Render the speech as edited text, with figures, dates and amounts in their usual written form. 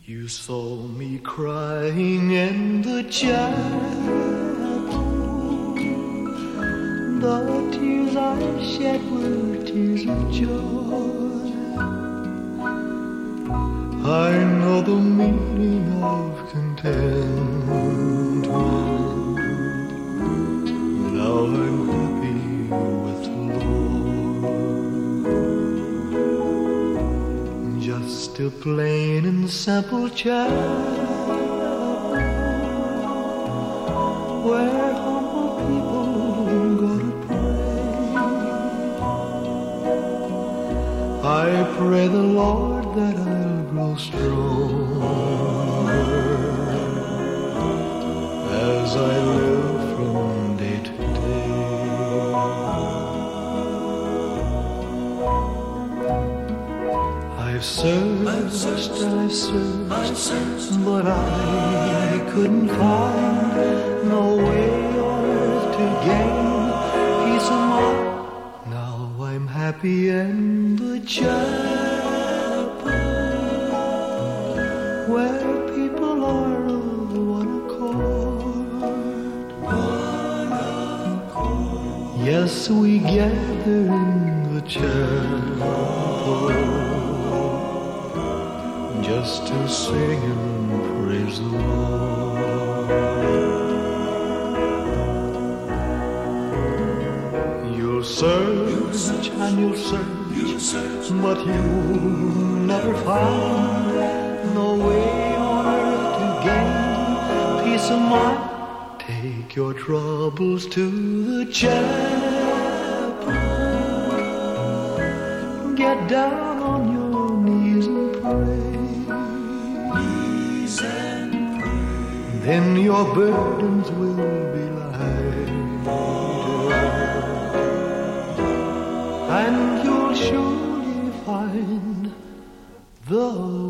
You saw me crying in the chapel. The tears I shed were tears of joy. I know the meaning of contentment. Now I'm happy with the Lord. Just a plain and simple child, where humble people go to pray. I pray the Lord that I'll grow stronger as I live from day to day. I've searched, but I couldn't find no way on earth to gain peace of mind. Now I'm happy in the chapel, where people are of one accord. Yes, we gather in the chapel just to sing and praise the Lord. You'll search and you'll search, but you'll never find no way on earth to gain peace of mind. Take your troubles to the chapel. Get down on your knees and pray. Then your burdens will be lighter, and you'll surely find the